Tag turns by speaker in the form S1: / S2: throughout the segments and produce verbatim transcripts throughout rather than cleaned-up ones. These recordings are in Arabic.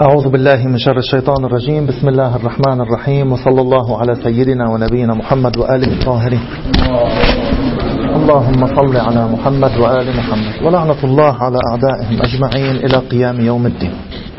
S1: أعوذ بالله من شر الشيطان الرجيم. بسم الله الرحمن الرحيم، وصلى الله على سيدنا ونبينا محمد وآله الطاهرين. اللهم صل على محمد وآل محمد، ولعنة الله على أعدائهم أجمعين إلى قيام يوم الدين.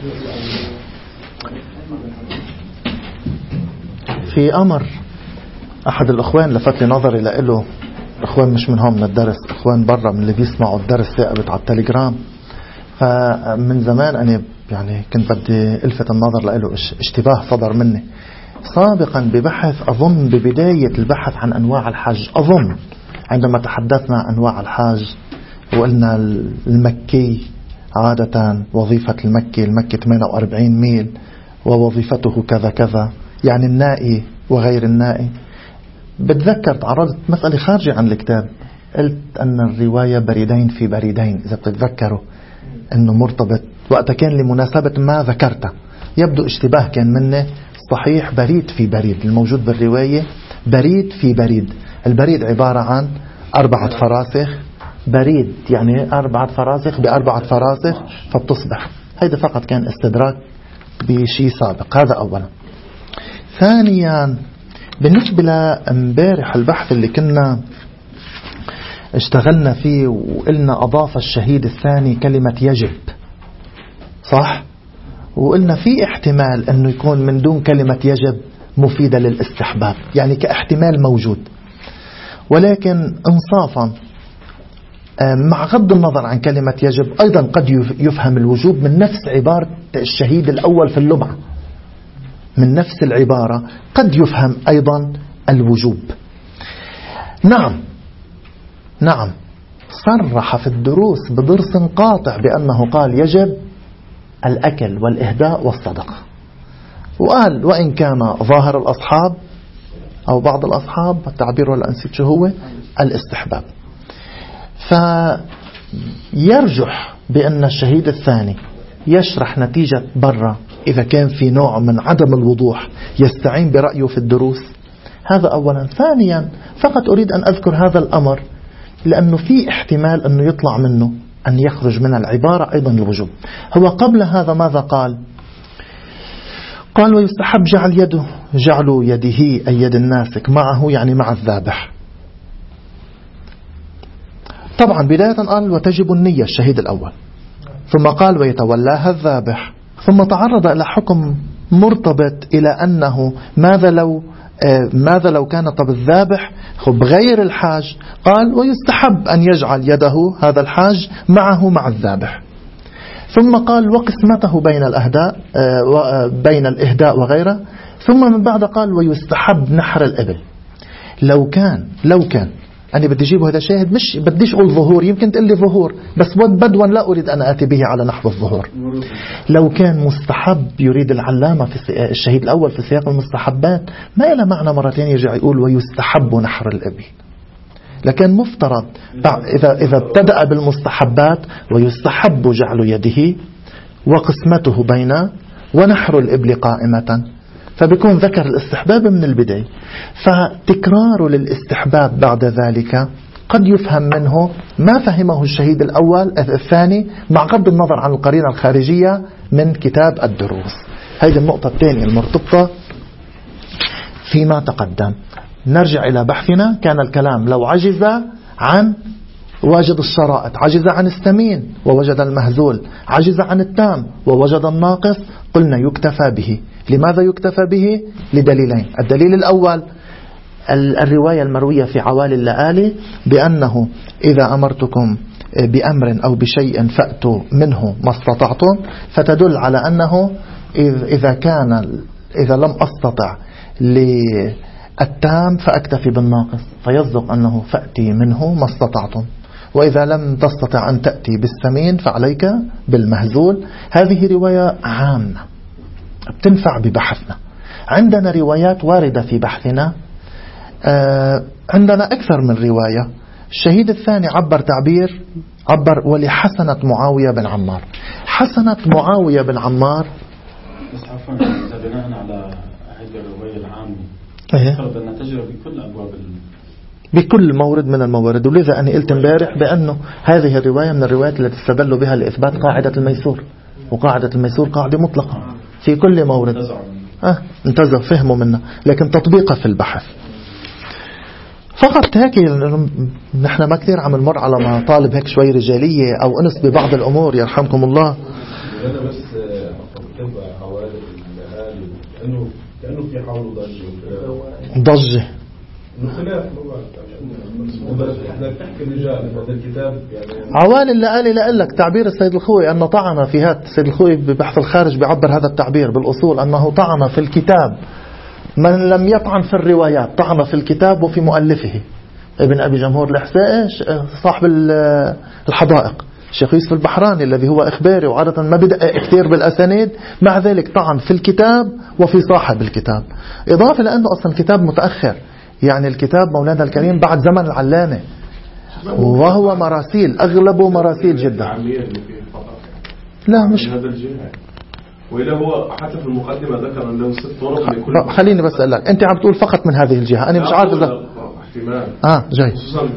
S1: في أمر أحد الأخوان لفت لي نظري لإله، أخوان مش من هون من الدرس، أخوان برا من اللي بيسمعوا الدرس ثاقبت على التليجرام. فمن زمان أنا يعني كنت بدي ألفت النظر لإله، اشتباه صدر مني سابقا ببحث، أظن ببداية البحث عن أنواع الحج، أظن عندما تحدثنا عن أنواع الحج وقلنا المكي عادة وظيفة المكي المكي ثمانية وأربعين ميل ووظيفته كذا كذا، يعني النائي وغير النائي. بتذكر تعرضت مسألة خارجة عن الكتاب، قلت أن الرواية بريدين في بريدين، إذا بتتذكروا أنه مرتبط، وقتها كان لمناسبة ما ذكرته، يبدو اشتباه كان منه. صحيح بريد في بريد الموجود بالرواية، بريد في بريد. البريد عبارة عن أربعة فراسخ، بريد يعني أربعة فراسخ بأربعة فراسخ فبتصبح. هذا فقط كان استدراك بشيء سابق، هذا أولا. ثانيا بالنسبة لامبارح البحث اللي كنا اشتغلنا فيه وقلنا أضاف الشهيد الثاني كلمة يجب، صح؟ وقلنا في احتمال أنه يكون من دون كلمة يجب مفيدة للاستحباب، يعني كاحتمال موجود، ولكن انصافا مع غض النظر عن كلمة يجب أيضا قد يفهم الوجوب من نفس عبارة الشهيد الأول في اللمعة، من نفس العبارة قد يفهم أيضا الوجوب. نعم نعم صرح في الدروس بضرس قاطع بأنه قال يجب الأكل والإهداء والصدقة، وقال وإن كان ظاهر الأصحاب أو بعض الأصحاب التعبير ولا أنسيت شو هو الاستحباب. فيرجح بأن الشهيد الثاني يشرح نتيجة برا إذا كان في نوع من عدم الوضوح يستعين برأيه في الدروس، هذا أولا. ثانيا فقط أريد أن أذكر هذا الأمر لأنه في احتمال أنه يطلع منه أن يخرج من العبارة أيضا الوجوب. هو قبل هذا ماذا قال؟ قال ويستحب جعل يده، جعل يده أي يد الناسك معه يعني مع الذابح. طبعا بداية قال وتجب النية الشهيد الأول، ثم قال ويتولاها الذابح، ثم تعرض إلى حكم مرتبط إلى أنه ماذا لو ماذا لو كان طب الذابح بغير الحاج، قال ويستحب أن يجعل يده هذا الحاج معه مع الذابح. ثم قال وقسمته بين الأهداء بين الإهداء وغيره، ثم من بعد قال ويستحب نحر الإبل. لو كان لو كان أنا بدي أجيبه هذا شاهد، مش بديش أقول ظهور، يمكن تقول لي ظهور بس بدوا لا أريد أن آتي به على نحو الظهور. لو كان مستحب يريد العلامة في الشهيد الأول في سياق المستحبات، ما إلى معنى مرتين يرجع يقول ويستحب نحر الإبل. لكن مفترض إذا إذا ابتدأ بالمستحبات ويستحب جعل يده وقسمته بين ونحر الإبل قائمة، فبيكون ذكر الاستحباب من البداية. فتكرار للاستحباب بعد ذلك قد يفهم منه ما فهمه الشهيد الأول الثاني مع غض النظر عن القرينة الخارجية من كتاب الدروس. هذه النقطة الثانية المرتبطة فيما تقدم. نرجع إلى بحثنا. كان الكلام لو عجز عن واجد الشرائط، عجز عن الثمين ووجد المهزول، عجز عن التام ووجد الناقص، قلنا يكتفى به. لماذا يكتفى به؟ لدليلين. الدليل الأول الرواية المروية في عوالي اللآلي بأنه إذا أمرتكم بأمر أو بشيء فأتوا منه ما استطعتم، فتدل على أنه إذا كان إذا لم أستطع للتام فأكتفي بالناقص، فيصدق أنه فأتي منه ما استطعتم. وإذا لم تستطع أن تأتي بالثمين فعليك بالمهزول. هذه رواية عامة بتنفع ببحثنا. عندنا روايات واردة في بحثنا، آه عندنا أكثر من رواية. الشهيد الثاني عبر تعبير عبر ولحسنة معاوية بن عمار. حسنة معاوية بن عمار
S2: بس عفوا إذا بناء على هذه الرواية العامة فرض أن تجرى بكل أبواب
S1: بكل مورد من الموارد. ولذا أنا قلت امبارح بأنه هذه الرواية من الروايات التي استدلوا بها لإثبات قاعدة الميسور، وقاعدة الميسور قاعدة مطلقة. في كل مورد. آه انتزع فهموا منا، لكن تطبيقه في البحث فقط هيك. نحن ما كثير عم نمر على مطالب هيك شوي رجالية أو أنس ببعض الأمور يرحمكم الله.
S3: أنا بس أفكر حوالي الأهالي كأنه كأنه في حول ضجة
S1: ضجة
S3: خلاف احنا بنحكي الرجال هذا الكتاب يعني
S1: عوالي اللي قال لا لك تعبير السيد الخوي أنه طعن في هذا. السيد الخوي ببحث الخارج بيعبر هذا التعبير بالأصول أنه طعن في الكتاب من لم يطعن في الروايات، طعن في الكتاب وفي مؤلفه. ابن أبي جمهور الحسائي صاحب الحدائق، الشيخ يوسف البحراني الذي هو إخباري وعادة ما بدأ كثير بالأسانيد، مع ذلك طعن في الكتاب وفي صاحب الكتاب، إضافة لأنه أصلا كتاب متأخر. يعني الكتاب مولانا الكريم بعد زمن العلامة، وهو مراسيل أغلبه مراسيل جدا. لا مش
S3: وإذا هو حتى في المقدمة ذكر أنه ست طرق لكل.
S1: خليني بس أقول لك أنت عم تقول فقط من هذه الجهة، أنا مش عارف إذا
S3: احتمال
S1: آه جاي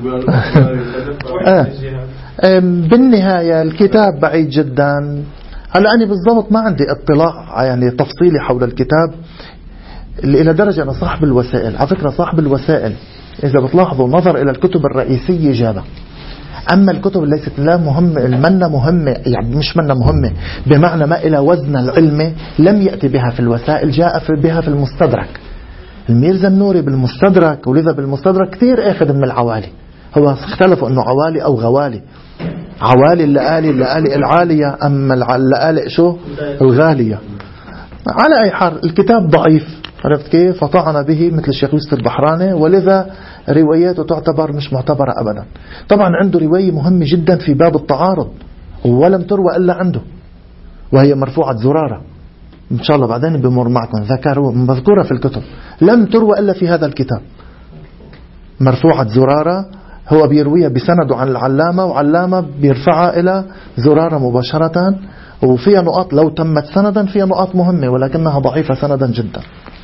S1: آه. بالنهاية الكتاب بعيد جدا. هلا أنا بالضبط ما عندي اطلاع يعني تفصيلي حول الكتاب إلى درجة أنا صاحب الوسائل. على فكرة صاحب الوسائل إذا بتلاحظوا نظر إلى الكتب الرئيسية جابها، أما الكتب اللي ليست لا مهمة المنة مهمة يعني مش منة مهمة بمعنى ما إلى وزن العلمي لم يأتي بها في الوسائل، جاء بها في المستدرك. الميرزا النوري بالمستدرك، ولذا بالمستدرك كثير أخذ من العوالي. هو اختلفوا أنه عوالي أو غوالي. عوالي اللآلي اللآلي العالية، أما اللآلي شو الغالية. على أي حال الكتاب ضعيف، عرفت كيف؟ فطعن به مثل الشيخ يوسف البحراني، ولذا رواياته تعتبر مش معتبرة أبدا. طبعا عنده رواية مهمة جدا في باب التعارض ولم تروى إلا عنده، وهي مرفوعة زرارة. إن شاء الله بعدين بمر معكم ذكروا مذكورة في الكتب، لم تروى إلا في هذا الكتاب. مرفوعة زرارة هو بيرويها بسنده عن العلامة، وعلامة بيرفعها إلى زرارة مباشرة، وفيها نقاط لو تمت سندا فيها نقاط مهمة ولكنها ضعيفة سندا جدا.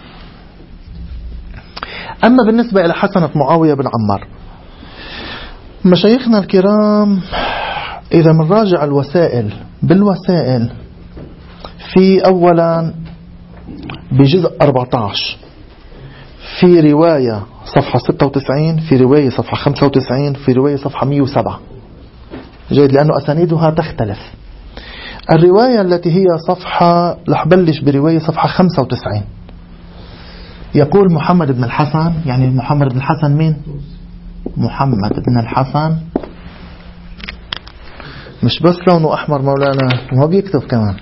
S1: أما بالنسبة إلى حسنة معاوية بن عمار، مشايخنا الكرام إذا منراجع الوسائل بالوسائل في أولا بجزء أربعة عشر في رواية صفحة ستة وتسعين، في رواية صفحة خمسة وتسعين، في رواية صفحة مئة وسبعة. جيد لأنه أسانيدها تختلف. الرواية التي هي صفحة رح بلش برواية صفحة خمسة وتسعين يقول محمد بن الحسن، يعني محمد بن الحسن مين؟ محمد بن الحسن مش بس لونه أحمر مولانا، هو بيكتب كمان.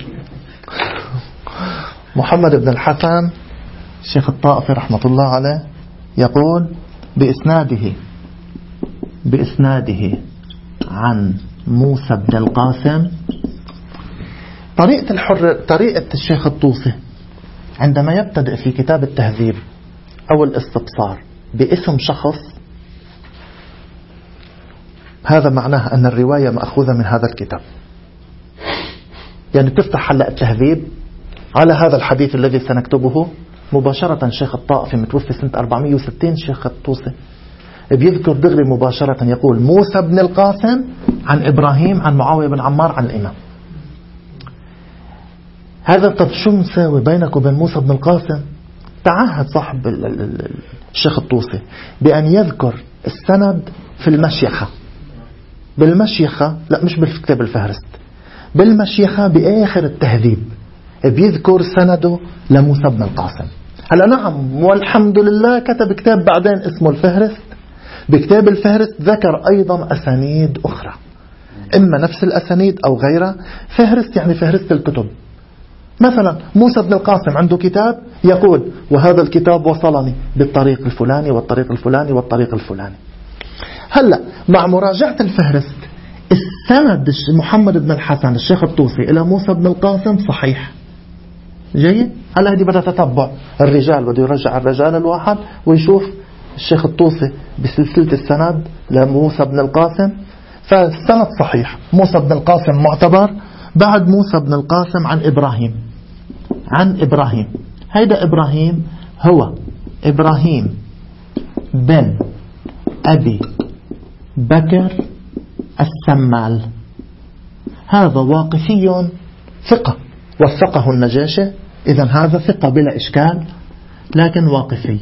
S1: محمد بن الحسن الشيخ الطائفي رحمة الله عليه يقول بإسناده بإسناده عن موسى بن القاسم. طريقة الحر طريقة الشيخ الطوسي عندما يبتدئ في كتاب التهذيب أو الاستبصار باسم شخص، هذا معناه أن الرواية مأخوذة من هذا الكتاب. يعني تفتح حلقة التهذيب على هذا الحديث الذي سنكتبه مباشرة. الشيخ الطائفي متوفي سنة أربعمئة وستين، الشيخ الطوسي بيذكر دغري مباشرة يقول موسى بن القاسم عن إبراهيم عن معاوية بن عمار عن الإمام. هذا طب شو مساوي بينك وبين موسى بن القاسم؟ تعهد صاحب الشيخ الطوسي بأن يذكر السند في المشيخة. بالمشيخة لا مش بالكتاب الفهرست، بالمشيخة بآخر التهذيب بيذكر سنده لموسى بن القاسم. هلا نعم والحمد لله كتب كتاب بعدين اسمه الفهرست. بكتاب الفهرست ذكر أيضا أسانيد أخرى، إما نفس الأسانيد أو غيرها. فهرست يعني فهرست الكتب. مثلا موسى بن القاسم عنده كتاب يقول وهذا الكتاب وصلني بالطريق الفلاني والطريق الفلاني والطريق الفلاني. هلا مع مراجعة الفهرست السند محمد بن الحسن الشيخ الطوسي إلى موسى بن القاسم صحيح. جيد. هلا هذه بدها تتبع الرجال، بده يرجع الرجال الواحد ويشوف الشيخ الطوسي بسلسلة السند لموسى بن القاسم، فالسند صحيح. موسى بن القاسم معتبر. بعد موسى بن القاسم عن إبراهيم عن إبراهيم هيدا إبراهيم هو إبراهيم بن أبي بكر السمال. هذا واقفي ثقة وثقه النجاشي، إذن هذا ثقة بلا إشكال، لكن واقفي،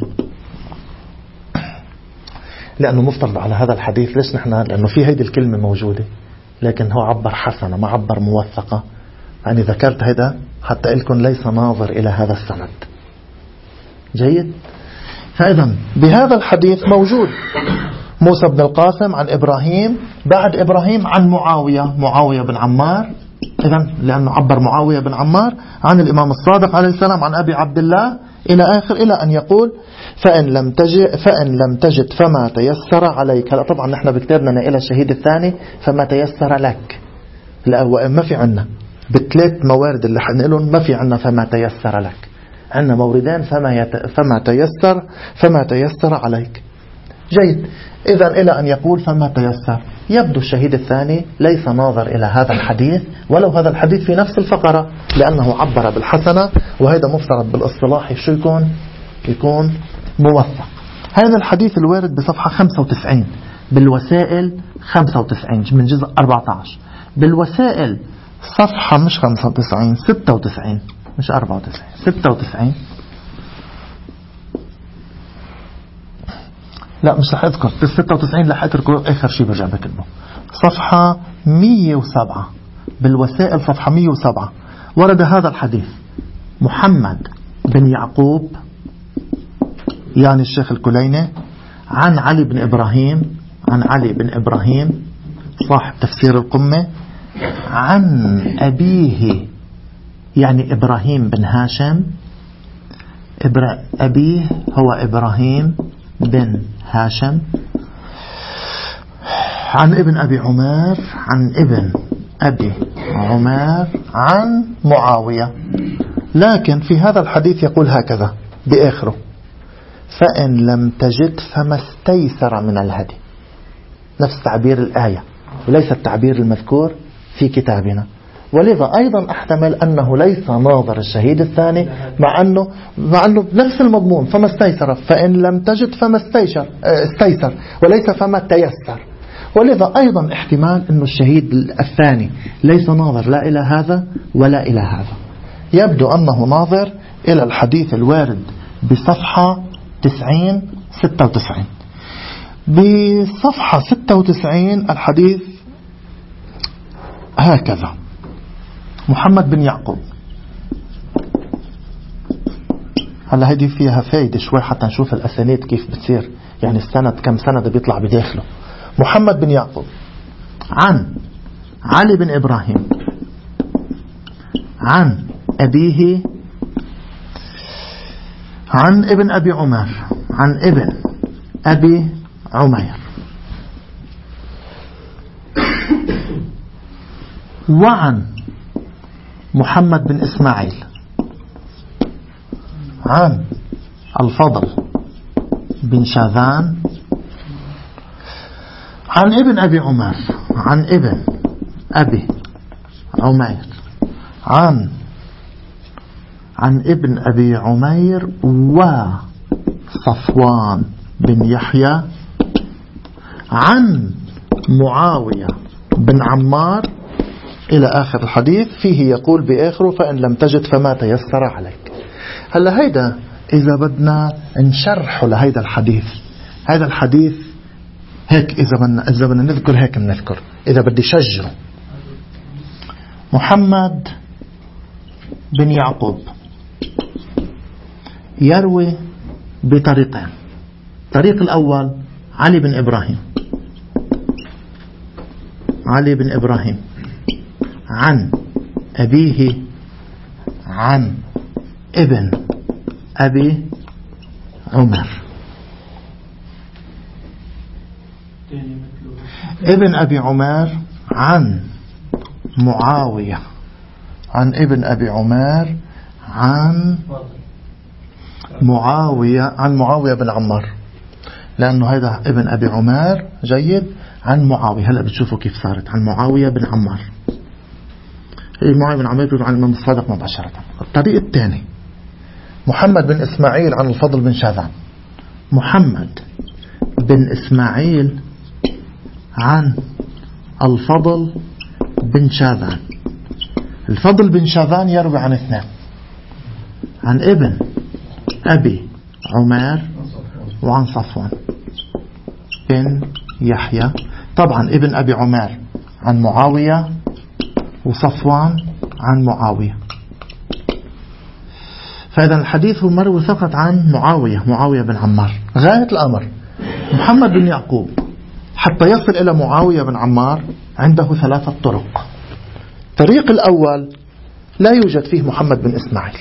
S1: لأنه مفترض على هذا الحديث. ليش نحن؟ لأنه في هيدي الكلمة موجودة، لكن هو عبر حسنة ما عبر موثقة. يعني ذكرت هذا حتى لكم ليس ناظر إلى هذا السند. جيد. فإذا بهذا الحديث موجود موسى بن القاسم عن إبراهيم، بعد إبراهيم عن معاوية، معاوية بن عمار. إذن لأنه عبر معاوية بن عمار عن الإمام الصادق عليه السلام عن أبي عبد الله إلى آخر، إلى أن يقول فإن لم تجد فإن لم تجد فما تيسر عليك. هلا طبعا نحن بكتابنا إلى الشهيد الثاني فما تيسر لك، لا ما في عنا بثلاث موارد اللي حنقولهم، ما في عنا فما تيسر لك، عنا موردان فما يت... فما تيسر فما تيسر عليك. جيد. إذن إلى أن يقول فما تيسر، يبدو الشهيد الثاني ليس ناظر إلى هذا الحديث، ولو هذا الحديث في نفس الفقرة، لأنه عبر بالحسنة، وهذا مفترض بالاصطلاح شو يكون؟ يكون موثق. هذا الحديث الوارد بصفحة خمسة وتسعين بالوسائل، خمسة وتسعين من جزء أربعة عشر بالوسائل، صفحة مش خمسة وتسعين، ستة وتسعين مش أربعة وتسعين، ستة وتسعين. لا مش رح أذكر بال ستة وتسعين، رح أتركه آخر شيء برجع بكتبه. صفحة مية وسبعة بالوسائل، صفحة مية وسبعة ورد هذا الحديث: محمد بن يعقوب يعني الشيخ الكليني عن علي بن إبراهيم، عن علي بن إبراهيم صاحب تفسير القمة، عن أبيه يعني إبراهيم بن هاشم، أبيه هو إبراهيم بن هاشم، عن ابن أبي عمر، عن ابن أبي عمر عن معاوية. لكن في هذا الحديث يقول هكذا بآخره: فإن لم تجد فما استيسر من الهدي. نفس تعبير الآية وليس التعبير المذكور في كتابنا. ولذا أيضا أحتمل أنه ليس ناظر الشهيد الثاني، مع أنه, مع أنه نفس المضمون، فما استيسر، فإن لم تجد فما استيسر, استيسر وليس فما تيسر. ولذا أيضا احتمال أنه الشهيد الثاني ليس ناظر لا إلى هذا ولا إلى هذا. يبدو أنه ناظر إلى الحديث الوارد بصفحة تسعين ستة وتسعين. بصفحة ستة وتسعين الحديث هكذا: محمد بن يعقوب. هلا هذه فيها فايدة شوي حتى نشوف الأسانيد كيف بتصير، يعني السند كم سند بيطلع بداخله. محمد بن يعقوب عن علي بن إبراهيم عن أبيه عن ابن أبي عمر عن ابن أبي عمير، وعن محمد بن إسماعيل عن الفضل بن شاذان عن ابن أبي عمر عن ابن أبي عمير عن عن ابن أبي عمير وصفوان بن يحيى عن معاوية بن عمار إلى آخر الحديث. فيه يقول بآخره: فإن لم تجد فما تيسر عليك. هلا هيدا إذا بدنا نشرح لهيدا الحديث، هذا الحديث هيك إذا بدنا إذا بدنا نذكر هيك نذكر، إذا بدي شجره: محمد بن يعقوب يروي بطريقين. الطريق الأول علي بن إبراهيم علي بن إبراهيم عن أبيه عن ابن أبي عمر، ابن أبي عمر عن معاوية عن ابن أبي عمر عن معاوية عن معاوية بن عمار، لأنه هذا ابن أبي عمر. جيد. عن معاوية. هلأ بتشوفوا كيف صارت عن معاوية بن عمار. معاوية بن عمار يقول عن الإمام الصادق مباشرة. الطريق الثاني محمد بن إسماعيل عن الفضل بن شاذان. محمد بن إسماعيل عن الفضل بن شاذان. الفضل بن شاذان يروي عن اثنين، عن ابن أبي عمير وعن صفوان بن يحيى. طبعا ابن أبي عمير عن معاوية وصفوان عن معاوية. فإذا الحديث هو مروي فقط عن معاوية معاوية بن عمار. غاية الأمر محمد بن يعقوب حتى يصل إلى معاوية بن عمار عنده ثلاثة طرق. الطريق الأول لا يوجد فيه محمد بن إسماعيل.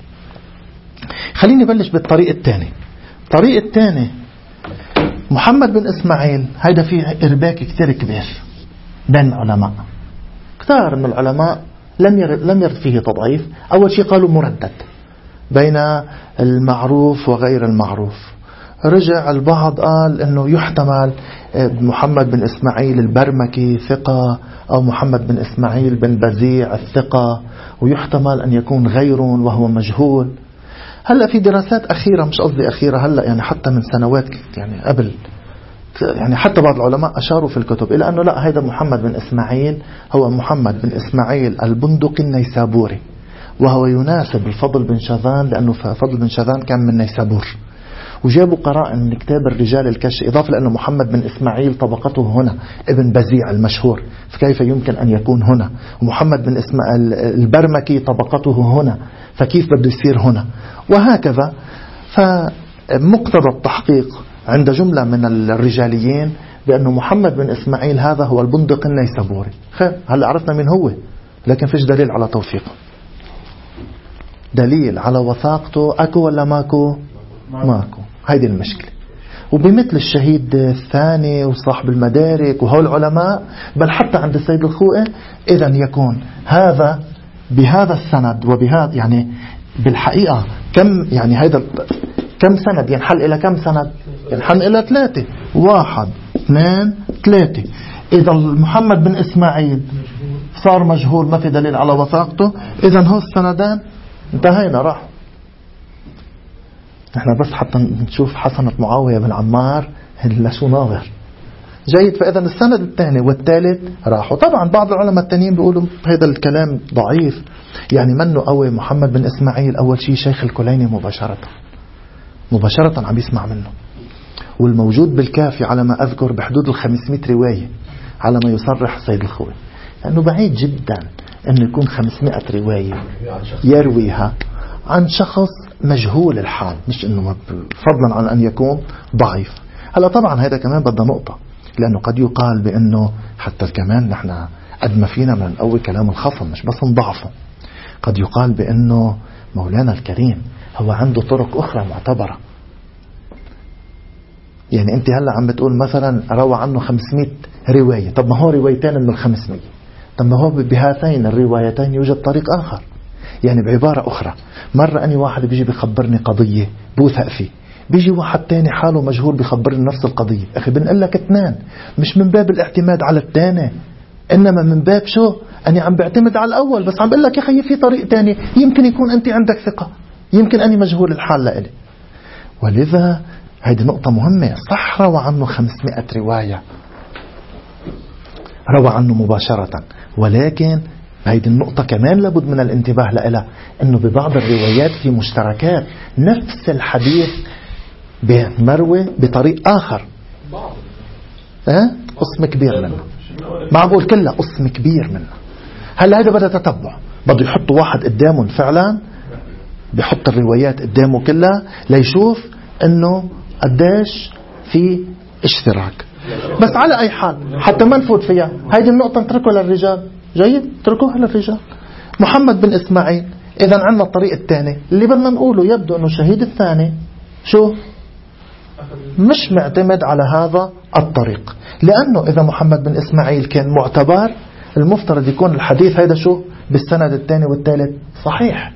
S1: خليني بلش بالطريق الثاني. الطريق الثاني محمد بن إسماعيل هيدا فيه إرباك كتير كبير بين العلماء. كثير من العلماء لم يرد, لم يرد فيه تضعيف. أول شيء قالوا مردد بين المعروف وغير المعروف. رجع البعض قال أنه يحتمل محمد بن إسماعيل البرمكي ثقة أو محمد بن إسماعيل بن بزيع الثقة، ويحتمل أن يكون غير وهو مجهول. هلأ في دراسات أخيرة، مش قصدي أخيرة هلأ يعني حتى من سنوات يعني قبل، يعني حتى بعض العلماء أشاروا في الكتب إلى أنه لا، هذا محمد بن إسماعيل هو محمد بن إسماعيل البندقي النيسابوري، وهو يناسب الفضل بن شاذان لأنه فضل بن شاذان كان من نيسابور. وجابوا قراء من كتاب الرجال الكشف، إضافة لأنه محمد بن إسماعيل طبقته هنا ابن بزيع المشهور، فكيف يمكن أن يكون هنا؟ ومحمد بن إسماعيل البرمكي طبقته هنا، فكيف بده يصير هنا؟ وهكذا. فمقتضى التحقيق عند جملة من الرجاليين بأنه محمد بن إسماعيل هذا هو البندق النيسابوري. خير، هل عرفنا من هو، لكن فيش دليل على توثيقه. دليل على وثاقته أكو ولا ماكو؟ ماكو. هيدي المشكلة. وبمثل الشهيد الثاني وصاحب المدارك وهول العلماء، بل حتى عند السيد الخوئي، إذا يكون هذا بهذا السند وبهذا، يعني بالحقيقة كم يعني هيدا كم سند ينحل إلى كم سند؟ ينحل إلى ثلاثة. واحد اثنين ثلاثة. إذا محمد بن إسماعيل صار مجهول، ما في دليل على وثاقته، إذا هو السندان انتهينا، راح. نحن بس حتى نشوف حسنة معاوية بن عمار لا شو ناظر جيد. فإذا السند الثاني والثالث راحوا. طبعا بعض العلماء التانيين بيقولوا هذا الكلام ضعيف، يعني منه قوي. محمد بن إسماعيل أول شيء شيخ الكليني مباشرة مباشرة عم يسمع منه، والموجود بالكافي على ما أذكر بحدود الخمسمائة رواية على ما يصرح السيد الخوي، لأنه بعيد جدا أنه يكون خمسمائة رواية يرويها عن شخص مجهول الحال، مش أنه فضلا عن أن يكون ضعيف. هلا طبعا هذا كمان بدنا نقطة، لأنه قد يقال بأنه حتى كمان نحن قد ما فينا من نقوي كلام الخصم مش بس نضعفه. قد يقال بأنه مولانا الكريم هو عنده طرق أخرى معتبرة. يعني أنت هلا عم بتقول مثلا روى عنه خمسمائة رواية، طب ما هو روايتين من الخمسمائة، طب ما هو بهاتين الروايتين يوجد طريق آخر. يعني بعبارة أخرى، مرة أني واحد بيجي بيخبرني قضية بوثق فيه، بيجي واحد تاني حاله مجهول بيخبرني نفس القضية. أخي بنقول لك اثنان، مش من باب الاعتماد على الثاني، إنما من باب شو؟ أني عم بعتمد على الأول، بس عم بقول لك يا أخي في طريق تاني يمكن يكون أنت عندك ثقة، يمكن أني مجهول الحال لإلي. ولذا هذه نقطة مهمة. صح روى عنه خمسمائة رواية، روى عنه مباشرة، ولكن هذه النقطة كمان لابد من الانتباه لها، أنه ببعض الروايات في مشتركات، نفس الحديث مروي بطريق آخر، أه؟ قسم كبير منه، ما عم بقول كله، قسم كبير منه. هلا هذا بدأ تتبع، بده يحط واحد قدامه فعلا، بيحط الروايات قدامه كلها ليشوف أنه قديش في اشتراك. بس على أي حال حتى ما نفوت فيها، هذه النقطة نتركها للرجال. جيد، تركوها للرجال. محمد بن إسماعيل، إذا عندنا الطريق الثاني اللي بدنا نقوله، يبدو أنه الشهيد الثاني شو مش معتمد على هذا الطريق، لأنه إذا محمد بن إسماعيل كان معتبر، المفترض يكون الحديث هذا شو بالسند الثاني والثالث صحيح.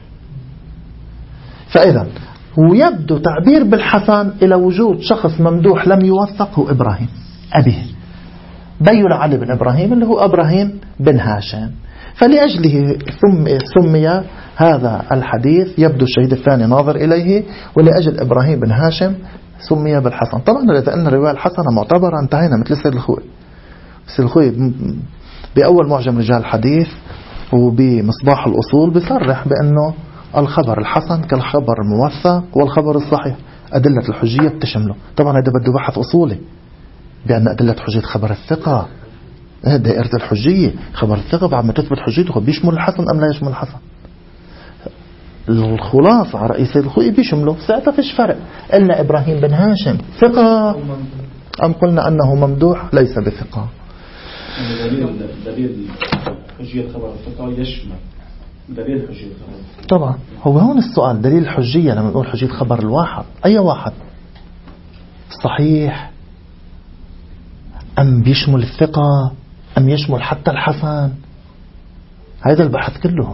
S1: فإذا ويبدو تعبير بالحسن إلى وجود شخص ممدوح لم يوثق، هو إبراهيم أبيه بيو لعلي بن إبراهيم اللي هو إبراهيم بن هاشم، فلأجله سمي هذا الحديث، يبدو الشهيد الثاني ناظر إليه، ولأجل إبراهيم بن هاشم سمي بالحسن. طبعا إذا أن الرواية الحسنة معتبرة انتهينا، مثل السيد الخوي. السيد الخوي بأول معجم رجال الحديث وبمصباح الأصول بيصرح بأنه الخبر الحسن كالخبر الموثق والخبر الصحيح أدلة الحجية بتشمله. طبعا هذا بده بحث أصولي بأن أدلة حجية خبر الثقة دائرة الحجية. خبر الثقة بعد ما تثبت حجيته بيشمل الحسن أم لا يشمل الحسن. الخلاصة على رئيس الخوي بيشمله. ساعتها فيش فرق. قلنا إبراهيم بن هاشم ثقة أم قلنا أنه ممدوح ليس بثقة.
S2: دليل دليل حجية خبر الثقة يشمل دليل حجية خبر.
S1: طبعا هو هون السؤال دليل الحجية لما نقول حجية خبر الواحد أي واحد صحيح أم بيشمل الثقة أم يشمل حتى الحسن. هذا البحث كله.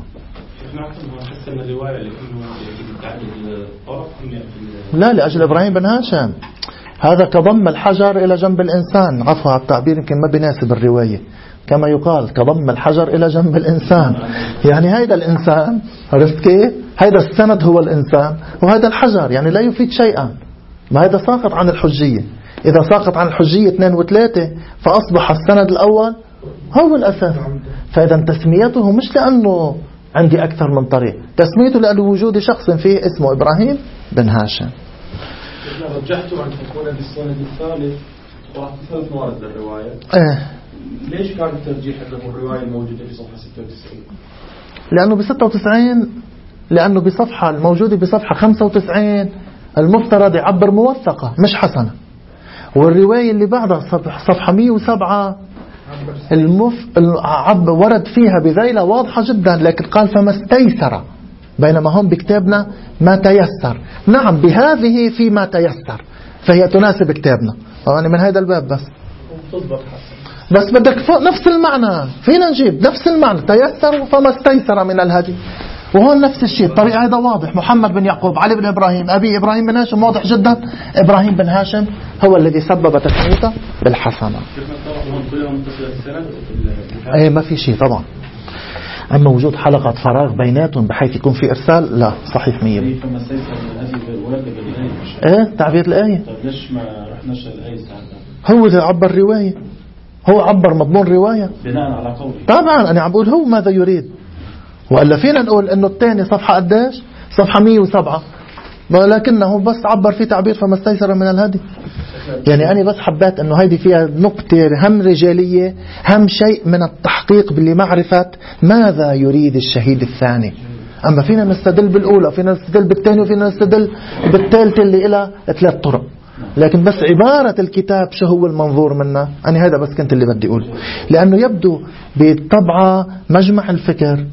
S1: لا لأجل إبراهيم بن هاشم هذا كضم الحجر إلى جنب الإنسان. عفوا على التعبير يمكن ما بيناسب الرواية. كما يقال كضم الحجر إلى جنب الإنسان. يعني هذا الإنسان عرفت كيف. هذا السند هو الإنسان وهذا الحجر يعني لا يفيد شيئا. ما هذا ساقط عن الحجية. إذا ساقط عن الحجية اثنين وثلاثة فأصبح السند الأول هو الأساس. فإذا تسميته مش لأنه عندي أكثر من طريق. تسميته لأنه وجود شخص فيه اسمه إبراهيم بن هاشم.
S3: رجحت أن تكون بالسند الثالث وراح ثلاث موارد للرواية.
S1: إيه.
S3: ليش كان الترجيح أنه الرواية الموجودة في صفحة ستة وتسعين؟
S1: لأنه بستة وتسعين لأنه بصفحة الموجودة بصفحة خمسة وتسعين المفترض يعبر موثقة مش حسنة. والرواية اللي بعدها صفحة مئة وسبعة المف... العب ورد فيها بذيلة واضحة جدا لكن قال فما استيسر بينما هم بكتابنا ما تيسر. نعم بهذه فيما تيسر فهي تناسب كتابنا يعني من هذا الباب بس بس بدك نفس المعنى فينا نجيب نفس المعنى تيسر فما استيسر من الهدي. وهون نفس الشيء الطريق هذا واضح. محمد بن يعقوب علي بن إبراهيم أبي إبراهيم بن هاشم واضح جدا. إبراهيم بن هاشم هو الذي سبب تسميته بالحسنة. ايه ما في شيء طبعا. أما وجود حلقة فراغ بيناتهم بحيث يكون في إرسال لا صحيح مية. ايه تعبير الآية.
S2: طيب ليش ما رحناش الآية
S1: هو اللي عبر رواية. هو عبر مضمون رواية
S2: بناء على قوله.
S1: طبعا أنا عم بقول هو ماذا يريد. وإلا فينا نقول إنه الثاني صفحة قديش صفحة مئة وسبعة ولكنه بس عبر في تعبير فما استيسر من الهدي. يعني أنا بس حبيت إنه هيدي فيها نقطة هم رجالية هم شيء من التحقيق لمعرفة ماذا يريد الشهيد الثاني. أما فينا نستدل بالأولى فينا نستدل بالثاني وفينا نستدل بالثالثة اللي إلى ثلاث طرق. لكن بس عبارة الكتاب شو هو المنظور منه أنا هذا بس كنت اللي بدي أقول. لأنه يبدو بالطبعة مجمع الفكر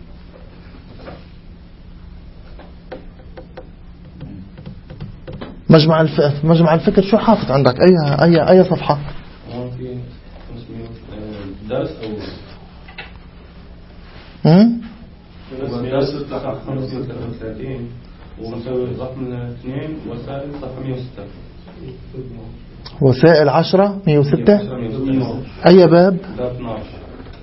S1: مجمع الفكر مجمع الفكر شو حافظ عندك أي أي أي صفحة؟
S3: في درس أو
S1: هم؟
S3: درس صفحة خمسة وثلاثين ومسوي رقم اثنين وسائل صفحة مئة وستة.
S1: وسائل عشرة مئة وستة. أي باب؟
S3: باب اثناشر.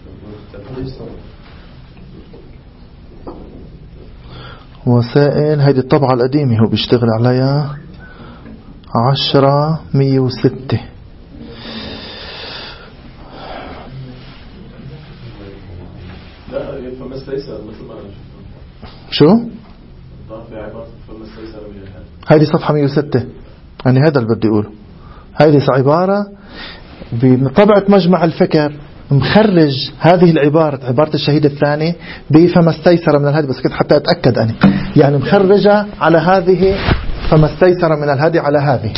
S1: وسائل هيدي الطبعة القديمة هو بيشتغل عليها عشرة مية وستة.
S3: لا فما استيسر مثل ما
S1: شو؟
S3: هذه
S1: هيدي صفحة مية وستة يعني هذا اللي بدي أقوله. هيدي عبارة بطبعة مجمع الفكر مخرج هذه العبارة عبارة الشهيد الثاني بفما استيسر من الهدي بس كنت حتى أتأكد أنا يعني مخرجة على هذه فما استيسر من الهدي على هذه.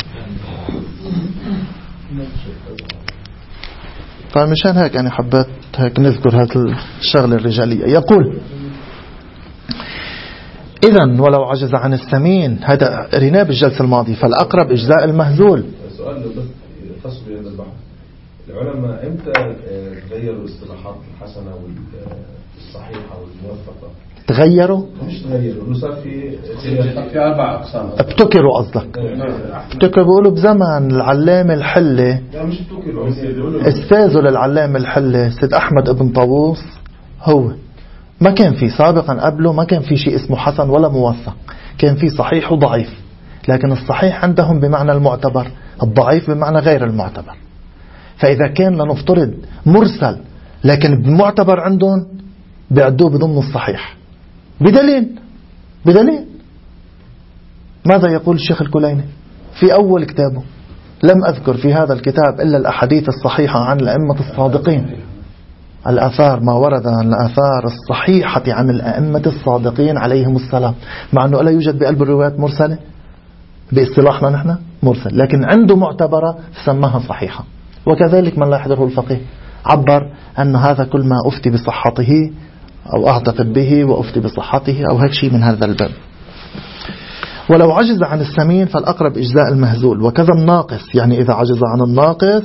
S1: فمشان هيك أنا حبيت هيك نذكر هذه الشغلة الرجالية. يقول إذن ولو عجز عن الثمين هذا قريناه بالجلسة الماضية فالأقرب إجزاء المهزول.
S4: سؤال بس يخص بهذا البحث. العلماء امتى غيروا الاصطلاحات الحسنة والصحيحة والموثقة؟
S1: تغيروا؟
S4: مش تغيروا إنه صار في
S3: في أربع أقسام.
S1: ابتكروا قصدك؟ ابتكروا بيقولوا بزمن العلامة الحلة
S4: لا مش ابتكروا
S1: استاذوا للعلامة الحلة سيد أحمد ابن طاووس هو ما كان في سابقا قبله ما كان في شيء اسمه حسن ولا موثق. كان في صحيح وضعيف لكن الصحيح عندهم بمعنى المعتبر الضعيف بمعنى غير بيعدوه بضمن الصحيح بدليل بدليل ماذا يقول الشيخ الكليني في أول كتابه؟ لم أذكر في هذا الكتاب إلا الأحاديث الصحيحة عن الأئمة الصادقين، الآثار ما ورد عن الآثار الصحيحة عن الأئمة الصادقين عليهم السلام، مع أنه لا يوجد بقلب الروايات مرسلة باصطلاحنا نحن مرسل، لكن عنده معتبرة سماها صحيحة. وكذلك من لا يحضره الفقيه عبر أن هذا كل ما أفتي بصحته أو أعتقد به وأفتي بصحته أو هيك شيء من هذا الباب. ولو عجز عن السمين فالأقرب إجزاء المهزول، وكذا الناقص، يعني إذا عجز عن الناقص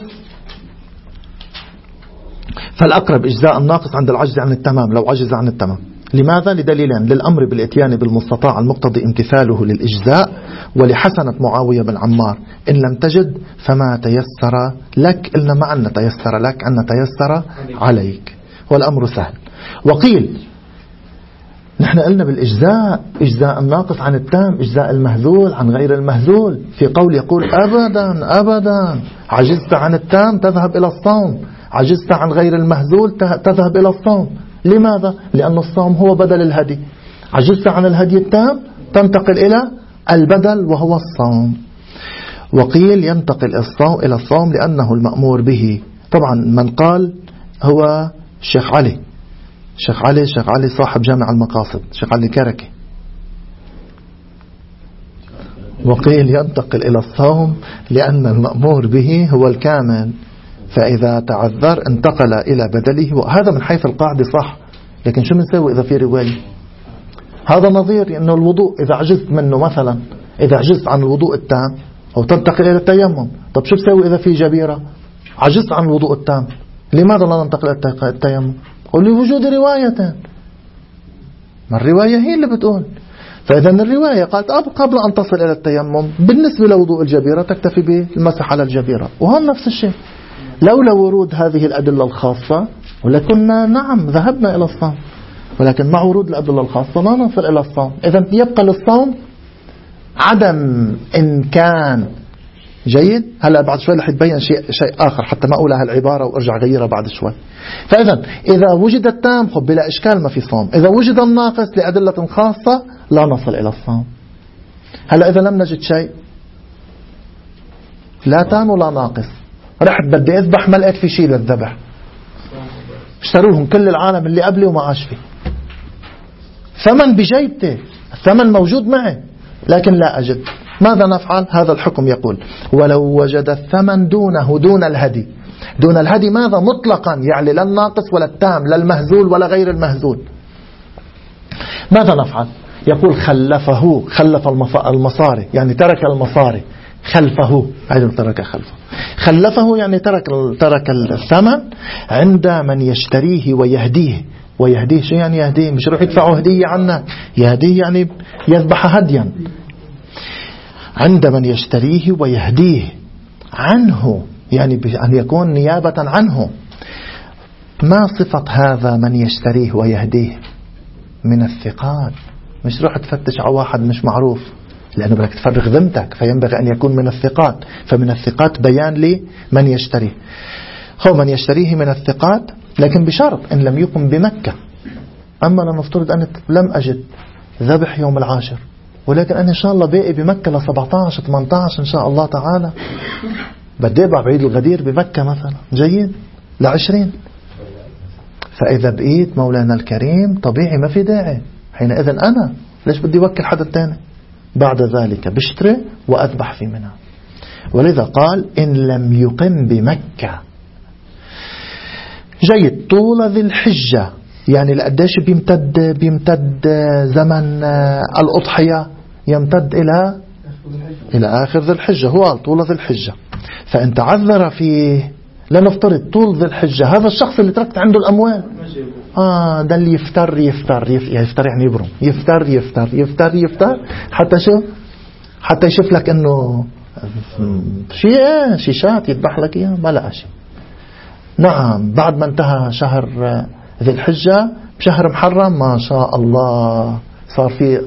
S1: فالأقرب إجزاء الناقص عند العجز عن التمام لو عجز عن التمام. لماذا؟ لدليلين: للأمر بالإتيان بالمستطاع المقتضي امتثاله للإجزاء، ولحسنة معاوية بن عمار: إن لم تجد فما تيسر لك، إلا مع أن تيسر لك أن تيسر عليك، والأمر سهل. وقيل نحن قلنا بالإجزاء إجزاء الناقص عن التام، إجزاء المهزول عن غير المهزول. في قول يقول أبدا أبدا عجزت عن التام تذهب إلى الصوم، عجزت عن غير المهزول تذهب إلى الصوم. لماذا؟ لأن الصوم هو بدل الهدي، عجزت عن الهدي التام تنتقل إلى البدل وهو الصوم. وقيل ينتقل الصوم إلى الصوم لأنه المأمور به. طبعا من قال هو الشيخ علي الشيخ علي الشيخ علي صاحب جامع المقاصد، الشيخ علي كركي. وقيل ينتقل إلى الصوم لأن المأمور به هو الكامل، فإذا تعذر انتقل إلى بدله. وهذا من حيث القاعدة صح، لكن شو بنسوي إذا في رواية؟ هذا نظير أنه الوضوء إذا عجزت منه، مثلا إذا عجزت عن الوضوء التام أو تنتقل إلى التيمم. طب شو بسوي إذا في جبيرة عجزت عن الوضوء التام؟ لماذا لا ننتقل إلى التيمم؟ قل لي وجود رواية، ما الرواية هي اللي بتقول. فإذا الرواية قالت أب قبل أن تصل إلى التيمم بالنسبة لوضوء الجبيرة تكتفي بالمسح على الجبيرة، وهون نفس الشيء. لولا ورود هذه الأدلة الخاصة ولكنا نعم ذهبنا إلى الصوم، ولكن مع ورود الأدلة الخاصة لا نصل إلى الصوم. إذا يبقى للصوم عدم إمكان. جيد. هلا بعد شوي رح يتبين شيء شيء آخر حتى ما أقولها العبارة وأرجع غيرها بعد شوي. فإذا إذا وجد التام خب بلا إشكال ما في صوم، إذا وجد الناقص لأدلة خاصة لا نصل إلى الصوم. هلا إذا لم نجد شيء، لا تام ولا ناقص، رحت بدي أذبح ما لقيت في شيء للذبح، اشتروهم كل العالم اللي قبلي وما عاش فيه، ثمن بجيبتي، الثمن موجود معي لكن لا أجد، ماذا نفعل؟ هذا الحكم يقول ولو وجد الثمن دونه دون الهدي. دون الهدي ماذا؟ مطلقا، يعني لا الناقص ولا التام، لا المهزول ولا غير المهزول. ماذا نفعل؟ يقول خلفه، خلف المصاري، يعني ترك المصاري خلفه، أيضا ترك خلفه. خلفه يعني ترك ترك الثمن عند من يشتريه ويهديه. ويهديه شو يعني يهديه؟ مش يروح يدفعوا هدية عنك، يهديه يعني يذبح هديا. عند من يشتريه ويهديه عنه، يعني أن يكون نيابة عنه. ما صفة هذا من يشتريه ويهديه؟ من الثقات، مش روح تفتش على واحد مش معروف، لأنه بدك تفرغ ذمتك، فينبغي أن يكون من الثقات. فمن الثقات بيان لي من يشتريه. هو من يشتريه من الثقات، لكن بشرط إن لم يكن بمكة. أما أنا مفترض أن لم أجد ذبح يوم العاشر، ولكن أنا إن شاء الله باقي بمكة ل سبعة عشر ثمانية عشر إن شاء الله تعالى، بدي أبقى بعيد الغدير بمكة مثلا، جيد، لعشرين. فإذا بقيت مولانا الكريم طبيعي ما في داعي حينئذ أنا ليش بدي وكل حدا تاني؟ بعد ذلك بشتري وأذبح في منى. ولذا قال إن لم يقم بمكة. جيد. طول ذي الحجة، يعني لقديش بيمتد بيمتد زمن الأضحية؟ يمتد إلى إلى آخر ذي الحجة، هو قال طول ذي الحجة. فإن تعذر فيه، لنفترض طول ذي الحجة، هذا الشخص اللي تركت عنده الأموال آه ده اللي يفتر يفتر يفتر, يفتر يعني يبرم، يفتر يفتر يفتر يفتر حتى شو حتى يشوف لك إنه شيء شيشات يذبح لك إياه، ما لقى شيء. نعم. بعد ما انتهى شهر ذي الحجة بشهر محرم ما شاء الله صار فيه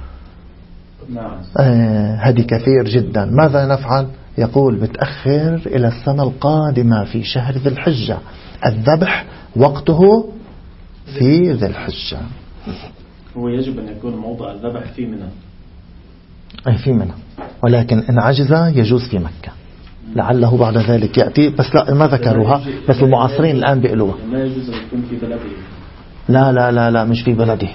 S1: آه هدي كثير جدا. ماذا نفعل؟ يقول بتأخر إلى السنة القادمة في شهر ذي الحجة. الذبح وقته في ذي الحجة.
S2: هو يجب أن يكون موضع الذبح في منى.
S1: أي في منى، ولكن إن عجز يجوز في مكة لعله بعد ذلك يأتي، بس لا ما ذكروها، بس المعاصرين الآن بيقولوها.
S2: ما يجوز أن يكون في بلده.
S1: لا لا لا لا مش في بلده،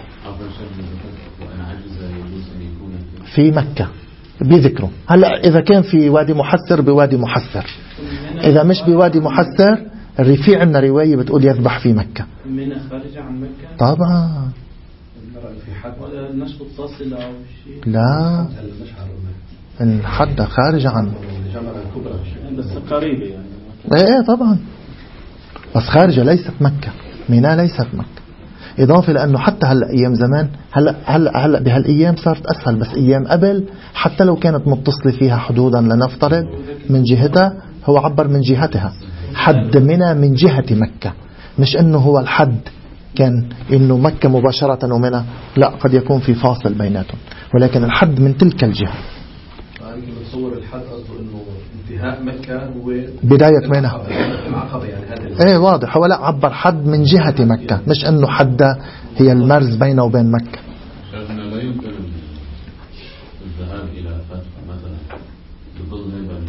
S1: في مكة بيذكروا. هلا إذا كان في وادي محسر بوادي محسر، إذا مش بوادي محسر في عندنا رواية بتقول يذبح في مكة.
S2: منى خارجة عن مكة؟
S1: طبعا.
S2: في حد ولا نشط تصل أو شيء؟
S1: لا الحد خارجة عنه
S2: بس قريبة يعني.
S1: ايه طبعا، بس خارجة ليست مكة. منى ليست مكة، إضافة لأنه حتى هلأ أيام زمان، هلأ هلأ هلأ بهالأيام صارت أسهل، بس أيام قبل حتى لو كانت متصلة فيها حدودا لنفترض من جهتها، هو عبر من جهتها حد منى من جهة مكة، مش إنه هو الحد كان إنه مكة مباشرة ومنى، لا قد يكون في فاصل بيناتهم، ولكن الحد من تلك الجهة.
S4: بتصور الحد قصده إنه انتهاء مكة هو
S1: بداية منى.
S4: يعني
S1: ايه واضح، هو لا عبر حد من جهة مكة، مش انه حد هي المرز بينه وبين مكة.
S5: شيخنا لا يمكن الذهاب الى فتح مثلا بظل هذا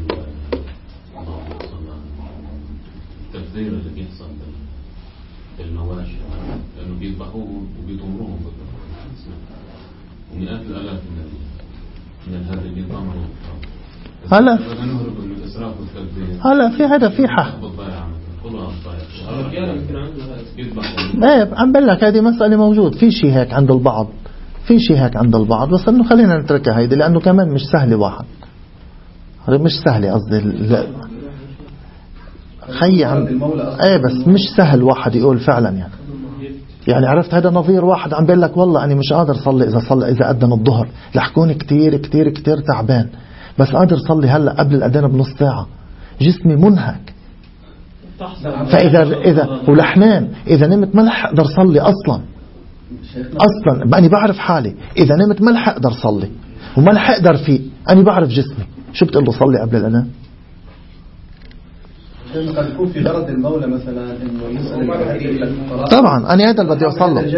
S5: التكثير اللي بيحصل بالمواشي، لانه بيذبحوهم وبيضمروهم ومئات الالاف من من الهادمين ضمروا.
S1: هلا هلا في هذا في حق. ايه عم بقول لك هذه مسألة موجود، في شيء هيك عند البعض، في شيء هيك عند البعض، بس انه خلينا نتركها هيدي لانه كمان مش سهلة. واحد مش سهلة قصدي خي عم ايه بس مش سهل واحد يقول فعلا يعني يعني عرفت. هذا نظير واحد عم بقول لك والله أنا مش قادر صلي إذا صلي إذا أذن الظهر، لحكون كتير كتير كتير تعبان، بس قادر صلي هلا قبل الأذان بنص ساعة، جسمي منهك. فإذا إذا ولحنان إذا نمت ما لح أقدر صلي أصلا أصلا أنا بعرف حالي إذا نمت ما لح أقدر صلي وما لح أقدر فيه، أنا بعرف جسمي. شو بتقول له صلي قبل الأذان؟
S6: قد يكون في غرض المولى مثلا انه يسال هذه الفقراء.
S1: طبعا انا هذا اللي بدي اوصل له.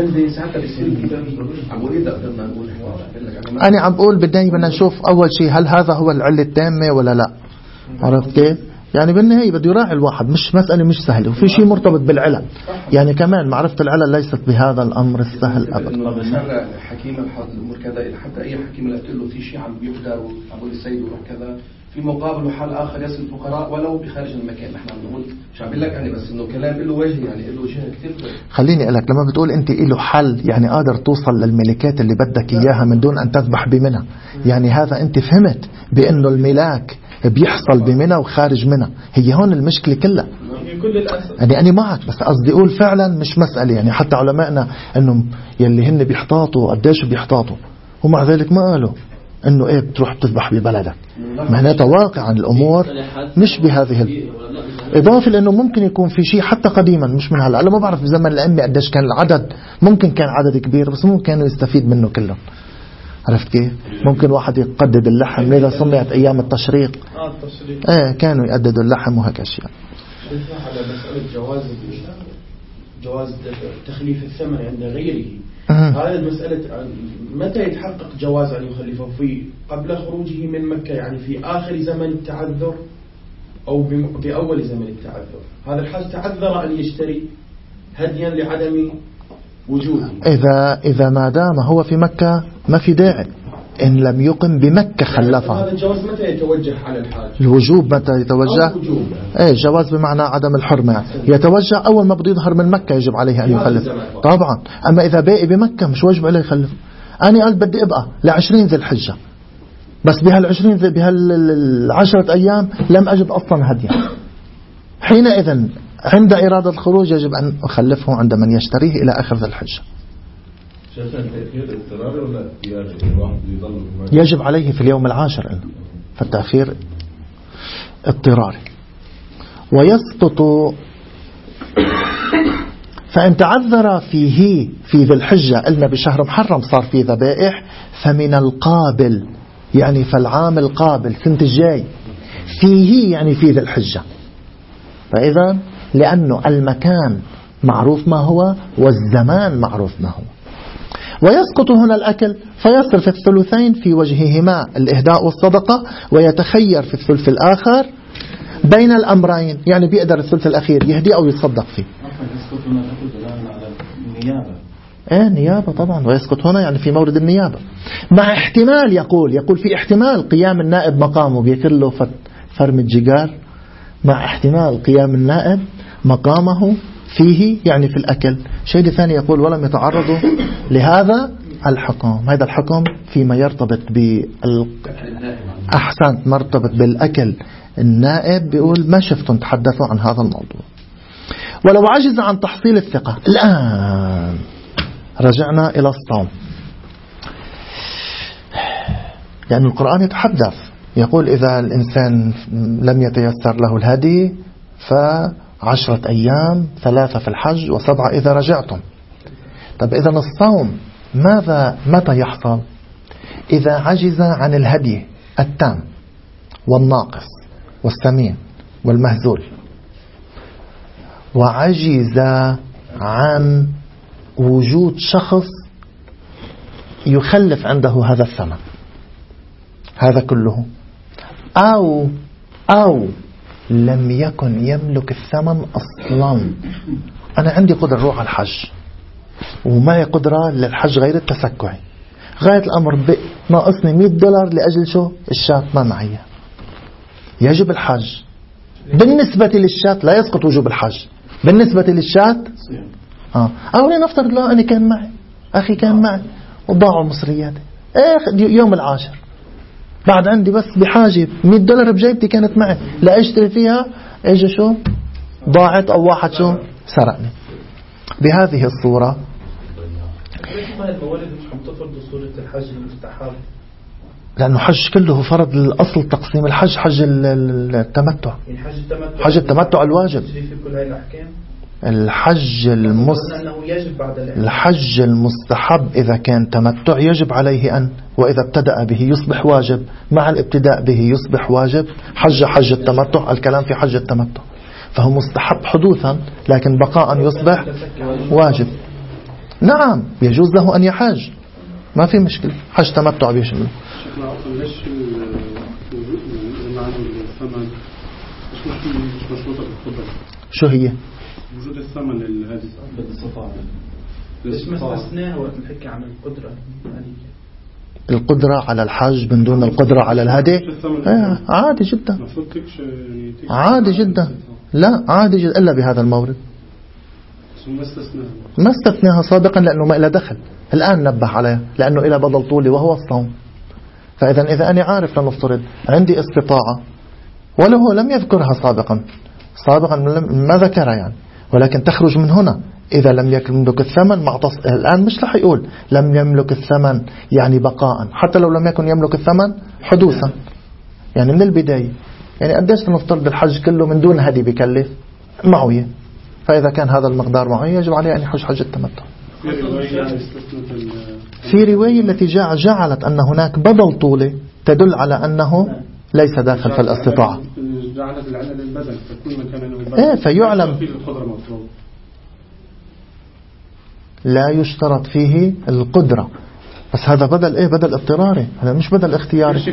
S1: انا عم بقول بدنا بدنا نشوف اول شيء هل هذا هو العله التامه ولا لا. عرفت كيف؟ يعني بالنهايه بده يراعي الواحد، مش مساله مش سهله، وفي شيء مرتبط بالعلل. يعني كمان معرفه العلل ليست بهذا الامر السهل ابدا.
S6: حكيم الامور كذا، حتى اي حكيم لا تقول له في شيء عم بيقدر وابو السيد وروح كذا، في مقابل حال آخر يصل الفقراء ولو بخارج المكان. نحن بنقول مش عم بقول لك أنا بس إنه كلام له وجه، يعني له جهة كثير.
S1: خليني أقول لك لما بتقول أنت له حل يعني قادر توصل للملكات اللي بدك إياها من دون أن تذبح بمنى، يعني هذا أنت فهمت بأنه الملاك بيحصل بمنى وخارج منى. هي هون المشكلة كلها. يعني أنا معك، بس قصدي أقول فعلا مش مسألة يعني حتى علماءنا إنه يلي هن بيحتاطوا قديش بيحتاطوا ومع ذلك ما قالوا انه ايه بتروح تذبح ببلدك. معناتها واقعا الامور مش بهذه ال... اضافه لانه ممكن يكون في شيء حتى قديما مش من هلا. انا ما بعرف بزمن الامه قديش كان العدد، ممكن كان عدد كبير بس ممكن كانوا يستفيد منه كله. عرفت كيف؟ ممكن واحد يقدد اللحم، لذا سميت ايام التشريق.
S2: اه التشريق
S1: ايه كانوا يقددوا اللحم وهيك اشياء.
S7: على مساله جواز جواز تخليف الثمن عند غيره. هذه المسألة متى يتحقق جواز أن يخلفه؟ في قبل خروجه من مكة، يعني في آخر زمن التعذر أو بأول زمن التعذر. هذا الحال تعذر أن يشتري هديا لعدم وجوده.
S1: إذا إذا ما دام هو في مكة ما في داعي، إن لم يقم بمكة خلفه.
S7: هذا الجواز متى يتوجه على الحاج؟
S1: الوجوب متى يتوجه؟ ايه جواز بمعنى عدم الحرمة يتوجه أول ما بده يظهر من مكة يجب عليه أن يخلف طبعا. أما إذا باقي بمكة مش واجب عليه يخلف. أنا قلت بدي أبقى لعشرين ذي الحجة، بس بهالعشرين ذي بهالعشرة أيام لم أجد أصلا هديا، حينئذ عند إرادة الخروج يجب أن أخلفه عند من يشتريه إلى آخر ذي الحجة. يجب عليه في اليوم العاشر، فالتأخير اضطراري. ويسقط فإن تعذر فيه في ذي الحجة، قلنا بشهر محرم صار فيه ذبائح، فمن القابل يعني فالعام القابل سنة الجاي فيه يعني في ذي الحجة. فإذا لأنه المكان معروف ما هو والزمان معروف ما هو. ويسقط هنا الأكل فيصرف الثلثين في وجههما الإهداء والصدقة ويتخير في الثلث الآخر بين الأمرين، يعني بيقدر الثلث الأخير يهدي أو يتصدق فيه.
S2: يسقط هنا الأكل دلالة على النيابة.
S1: ايه نيابة طبعا، ويسقط هنا يعني في مورد النيابة، مع احتمال يقول يقول في احتمال قيام النائب مقامه بيكل له فرمة جيجار، مع احتمال قيام النائب مقامه فيه يعني في الأكل. شيء ثاني يقول ولم يتعرضوا لهذا الحكم. هذا الحكم فيما يرتبط بال أحسنت مرتبط بالأكل النائب، بيقول ما شفتم تحدثوا عن هذا الموضوع. ولو عجز عن تحصيل الثقة. الآن رجعنا إلى الصوم، لأن القرآن يتحدث يقول إذا الإنسان لم يتيسر له الهدي فعشرة أيام، ثلاثة في الحج وسبعة إذا رجعتم. طب إذا الصوم ماذا متى يحصل؟ إذا عجز عن الهدي التام والناقص والسمين والمهزول، وعجز عن وجود شخص يخلف عنده هذا الثمن هذا كله، أو أو لم يكن يملك الثمن أصلا. أنا عندي قدرة أروح على الحج وما قدرة للحج غير التسكعي، غاية الأمر ناقصني مئة دولار لأجل شو الشاة ما معي، يجب الحج. بالنسبة للشاة لا يسقط وجوب الحج، بالنسبة للشاة آه. أو لنفترض لا أنا كان معي أخي كان معي وضاعوا مصرياتي إيه يوم العاشر، بعد عندي بس بحاجة مئة دولار بجيبتي كانت معي لا أشتري فيها، إيجا شو ضاعت أو واحد شو سرقني. بهذه الصورة لأنه حج كله فرض الأصل تقسيم الحج حج التمتع، حج التمتع الواجب، الحج المس... الحج المستحب إذا كان تمتع يجب عليه أن وإذا ابتدأ به يصبح واجب، مع الابتداء به يصبح واجب. حج حج التمتع، الكلام في حج التمتع، فهو مستحب حدوثا لكن بقاء يصبح واجب. نعم يجوز له أن يحج ما في مشكلة، حج تمتع بيشمله. شو هي
S3: وجود الثمن للهدي
S2: بالاستطاعة؟
S7: ليش ما استثناه وقت نحكي عن القدرة؟
S1: القدرة على الحج من دون القدرة على الهدي آه عادي جدا، عادي جدا، لا عادي جدا إلا بهذا المورد. ما استثناها سابقا لأنه ما إلى دخل، الآن نبه عليها لأنه إلى بدل طولي وهو الصوم. فإذا إذا أنا عارف لنفترض عندي استطاعة وله لم يذكرها سابقا، سابقا ما ذكرها يعني، ولكن تخرج من هنا إذا لم يملك الثمن مع تص... الآن مش رح يقول لم يملك الثمن يعني بقاء، حتى لو لم يكن يملك الثمن حدوثا يعني من البداية. يعني قديش نفترض الحج كله من دون هدي بكلف معوية، فإذا كان هذا المقدار معوية يجب عليه أن يحج حج التمتع. في رواية التي جاء جعلت أن هناك بدل طولي تدل على أنه ليس داخل في الاستطاعة.
S3: جعلت العلة للبدل فكل من كان له
S1: إيه فيعلم لا يشترط فيه القدرة، بس هذا بدل إيه بدل اضطراري، هذا مش بدل اختياري.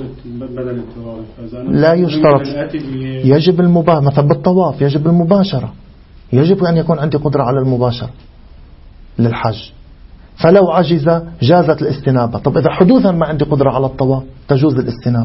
S1: لا يشترط، يجب المباشرة مثلا بالطواف يجب المباشرة، يجب أن يكون عندي قدرة على المباشرة للحج، فلو عجز جازت الاستنابة. طب إذا حدوثا ما عندي قدرة على الطواف تجوز الاستنابة.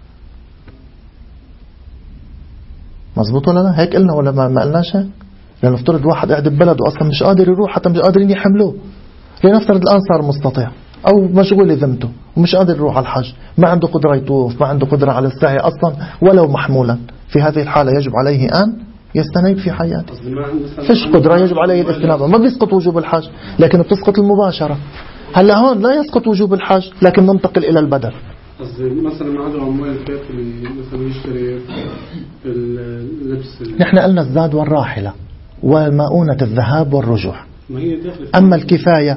S1: مظبوط ولا لا؟ هيك قلنا ولا ما قلناش هيك؟ لنفترض واحد قاعد ببلده أصلا مش قادر يروح، حتى مش قادرين يحملوه، لنفترض الآن صار مستطيع أو مشغول ذمته ومش قادر يروح على الحج، ما عنده قدرة يطوف، ما عنده قدرة على السعي أصلا ولو محمولا. في هذه الحالة يجب عليه أن يستنيب في حياته. فيش قدرة يجب عليه الاستنابة، ما بيسقط وجوب الحج لكن بتسقط المباشرة. هلا هون لا يسقط وجوب الحج لكن ننتقل إلى البدل.
S3: مثلا ما عنده أموال كافية مثلا يشتري اللبس.
S1: نحن قلنا الزاد والراحلة ومؤونة الذهاب والرجوع، أما الكفاية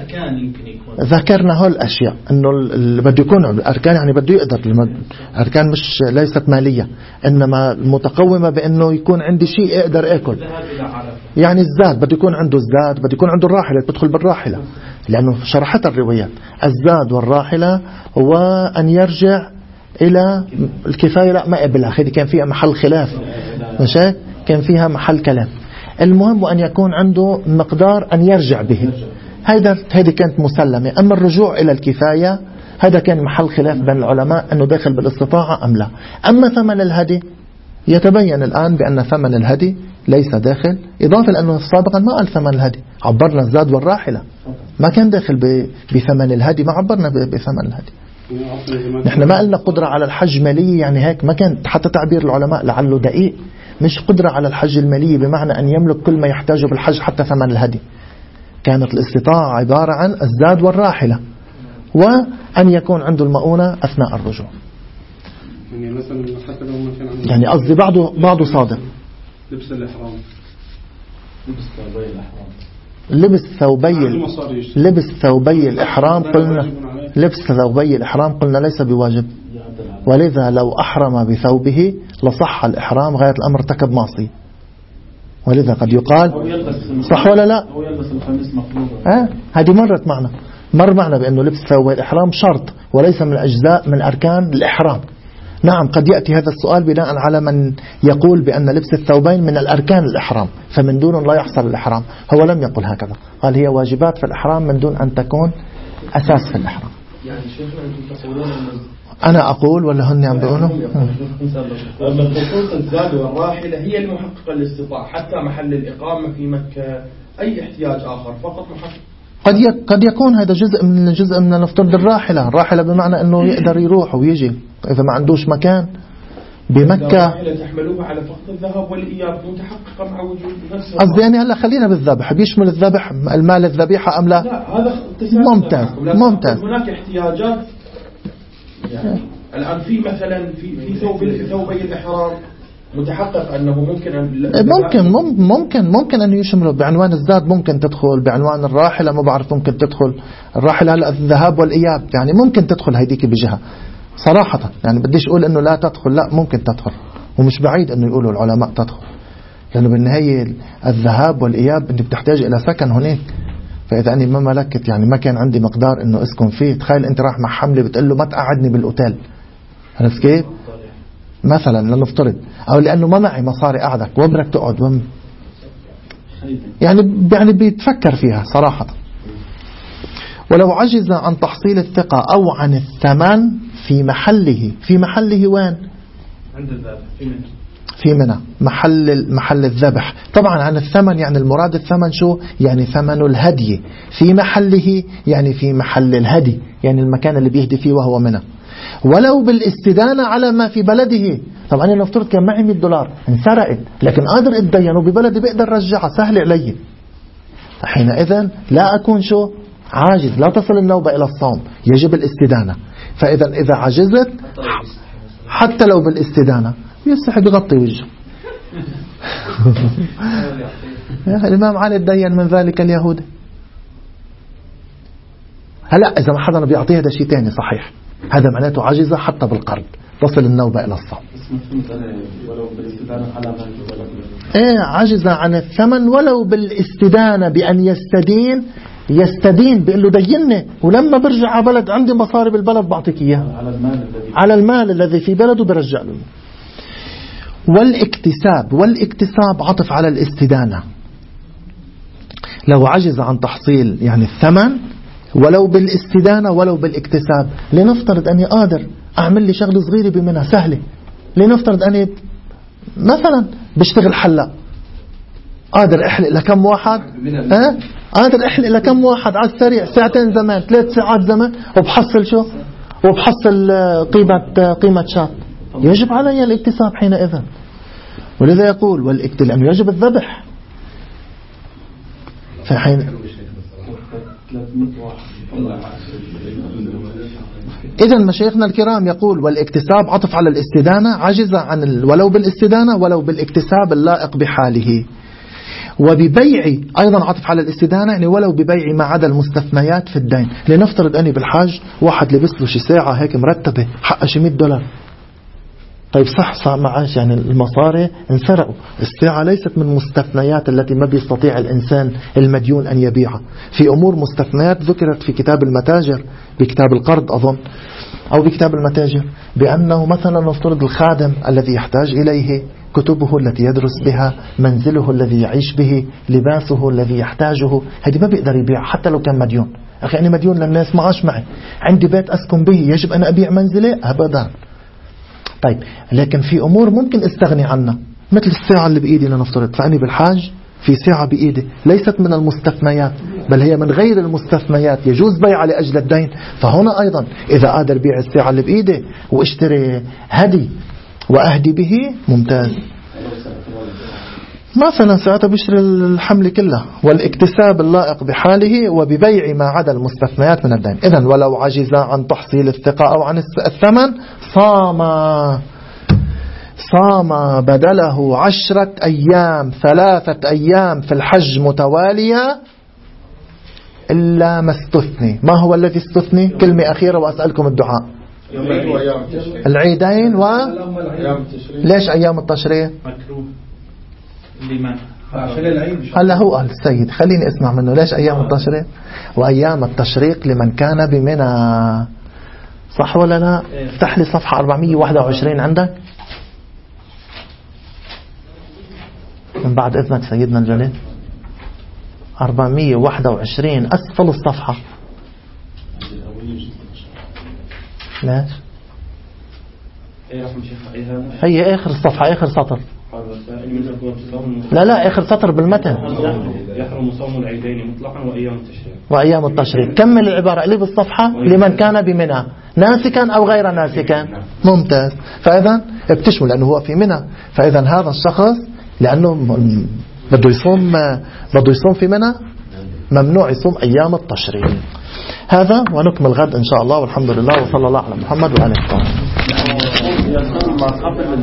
S1: ذكرنا هول الأشياء أنه اللي بده يكون الأركان يعني بده يقدر. الأركان مش ليست مالية، إنما المتقومة بأنه يكون عندي شيء أقدر أكل. يعني الزاد بده يكون عنده الزاد، بده يكون عنده الراحلة تدخل بالراحلة، لأنه شرحت الروايات الزاد والراحلة، وأن يرجع إلى الكفاية لا ما قبلها، هذه كان فيها محل خلاف، ماشي كان فيها محل كلام. المهم أن يكون عنده مقدار أن يرجع به، هذا هذه كانت مسلمة. أما الرجوع إلى الكفاية هذا كان محل خلاف بين العلماء أنه داخل بالاستطاعة أم لا. أما ثمن الهدي يتبين الآن بأن ثمن الهدي ليس داخل، إضافة لأنه سابقا ما قال ثمن الهدي، عبرنا الزاد والراحلة، ما كان داخل بثمن الهدي، ما عبرنا بثمن الهدي. نحن ما قلنا قدرة على الحج مالية، يعني هيك ما كان حتى تعبير العلماء لعله دقيق، مش قدرة على الحج المالية بمعنى أن يملك كل ما يحتاجه بالحج حتى ثمن الهدي. كانت الاستطاعة عبارة عن الزاد والراحلة، وأن يكون عنده المؤونة أثناء الرجوع.
S3: يعني مثلا حتى لو ما كان عنده،
S1: يعني قصدي بعضه بعضه صادق.
S3: لبس الإحرام، لبس ثوبي الإحرام،
S1: لبس ثوبي لبس ثوبي الإحرام قلنا لبس ثوبي الإحرام قلنا ليس بواجب، ولذا لو أحرم بثوبه لصح الإحرام غاية الأمر ارتكب معصية. ولذا قد يقال صح ولا لا؟ آه هذه مرت معنا مر معنا بأنه لبس ثوبي الإحرام شرط وليس من أجزاء من أركان الإحرام. نعم قد يأتي هذا السؤال بناء على من يقول بأن لبس الثوبين من الأركان الإحرام فمن دون لا يحصل الإحرام. هو لم يقل هكذا، قال هي واجبات في الإحرام من دون أن تكون أساس في الإحرام.
S7: يعني شيخنا أنتم تقولون
S1: أنا أقول ولا هن عم بيقولوا؟
S7: خصوصا الزاد والراحلة هي المحققة للاستطاعة، حتى محل الإقامة في مكة أي احتياج آخر فقط محقق.
S1: قد قد يكون هذا جزء من جزء من نفترض الراحلة، الراحلة بمعنى أنه يقدر يروح ويجي إذا ما عندوش مكان بمكة.
S7: تحملوها على فقط الذهاب والإياب متحققة مع وجود نفس.
S1: قصدي يعني هلا خلينا بالذبح، بيشمل الذبح المال الذبيحة أم لا؟
S7: لا هذا
S1: ممتاز ممتاز.
S7: هناك احتياجات يعني الآن في مثلا في في ثوب ثوبي الإحرام متحقق أنه ممكن أن
S1: ممكن ممكن ممكن أن يشمله بعنوان الزاد، ممكن تدخل بعنوان الراحلة، ما بعرف ممكن تدخل الراحلة هلا الذهاب والإياب، يعني ممكن تدخل هيديك بجهة صراحة. يعني بديش أقول أنه لا تدخل، لا ممكن تدخل، ومش بعيد أنه يقولوا العلماء تدخل، لأنه بالنهاية الذهاب والإياب أنت بتحتاج إلى سكن هناك. فإذا أني ما ملكت يعني ما كان عندي مقدار أنه أسكن فيه، تخيل أنت راح مع حملة بتقول له ما تقعدني بالأوتيل، عرفت كيف؟ مثلا لنفترض، أو لأنه ما معي مصاري أقعدك وبرك تقعد وم... يعني يعني بيتفكر فيها صراحة. ولو عجز عن تحصيل الثقة أو عن الثمن في محله، في محله وين؟
S3: عند الذبح
S1: في منى، محل محل الذبح. طبعا عن الثمن يعني المراد الثمن شو؟ يعني ثمن الهدي. في محله يعني في محل الهدي، يعني المكان اللي بيهدي فيه وهو منى. ولو بالاستدانة على ما في بلده. طبعا أنا نفترض كان معي مية دولار انسرقت لكن قادر اتدين وببلدي بقدر رجعها سهل علي، حينئذ لا أكون شو؟ عاجز، لا تصل النوبة إلى الصوم، يجب الاستدانة. فإذا إذا عجزت حتى لو بالاستدانة يستحق يغطي وجهه. الإمام علي اتدين من ذلك اليهودي. هلا إذا ما حدا بيعطيه هذا شيء تاني صحيح، هذا معناته عجزة حتى بالقرض تصل النوبة إلى الصوم. إيه عجز عن الثمن ولو بالاستدانة بأن يستدين يستدين بيقول له ديني، ولما برجع على بلد عندي مصاري بالبلد بعطيك إياها على المال الذي على المال الذي في بلده برجع له. والاكتساب، والاكتساب عطف على الاستدانة. لو عجز عن تحصيل يعني الثمن ولو بالاستدانة ولو بالاكتساب. لنفترض أني قادر أعمل لي شغل صغيرة بمنها سهلة، لنفترض أني مثلا بشتغل حلاق، قادر أحلق لكم واحد أه؟ قادر أحلق لكم واحد على السريع ساعتين زمان ثلاث ساعات زمان وبحصل شو؟ وبحصل قيمة قيمة شاب. يجب علي الاكتساب حينئذ. ولذا يقول والاكتساب لأنه يجب الذبح. فحين إذن مشايخنا الكرام يقول والاكتساب عطف على الاستدانة، عجز عن ال... ولو بالاستدانة ولو بالاكتساب اللائق بحاله. وببيع أيضا عطف على الاستدانة، يعني ولو ببيع ما عدا المستثنيات في الدين. لنفترض أني بالحاج واحد لبس له شي ساعة هيك مرتبة حقها شي مية دولار، طيب صح صح معاش، يعني المصاري انسرقوا. الساعة ليست من مستثنيات التي ما بيستطيع الإنسان المديون أن يبيعها. في أمور مستثنيات ذكرت في كتاب المتاجر، بكتاب القرض أظن أو بكتاب المتاجر، بأنه مثلا نفترض الخادم الذي يحتاج إليه كتبه التي يدرس بها، منزله الذي يعيش به، لباسه الذي يحتاجه، هذه ما بيقدر يبيع حتى لو كان مديون. أخي أنا مديون للناس معاش معي، عندي بيت أسكن به، يجب أن أبيع منزلي؟ أبدا. طيب لكن في أمور ممكن استغني عنها، مثل الساعة اللي بإيدي لنفترض، فأني بالحاج في ساعة بإيدي ليست من المستثنيات بل هي من غير المستثنيات، يجوز بيعها لأجل الدين. فهنا أيضا إذا قادر بيع الساعة اللي بإيدي واشتري هدي وأهدي به ممتاز. مثلا ساعتها بيشتري الحمل كله والاكتساب اللائق بحاله وببيع ما عدا المستثنيات من الدين. إذن ولو عجز عن تحصيل الثقة أو عن الثمن صام صام بدله عشرة أيام ثلاثة أيام في الحج متوالية إلا ما استثني. ما هو الذي استثني؟ كلمة أخيرة وأسألكم الدعاء. العيدين و ليش أيام التشريق؟
S2: مكروه لمن
S1: هلا هو قال السيد، خليني اسمع منه. ليش أيام التشريق؟ وأيام التشريق لمن كان بمنى، صح ولا لا؟ افتح لي صفحة أربعمية وواحد وعشرين عندك من بعد إذنك سيدنا الجليل. أربعمية وواحد وعشرين أسفل الصفحة. ليش؟ هي آخر الصفحة، آخر سطر. لا لا آخر سطر بالمتن.
S3: يحرم صوم العيدين مطلقا وأيام التشريق.
S1: وأيام التشريق. كمل العبارة اللي بالصفحة. لمن كان بمنى ناسكا أو غير ناسكا. ممتاز. فإذا بتشمل لأنه هو في منى، فإذا هذا الشخص لأنه بده يصوم بده يصوم في منى ممنوع يصوم أيام التشريق. هذا ونكمل غد إن شاء الله، والحمد لله وصلى الله على محمد وآله وصحبه.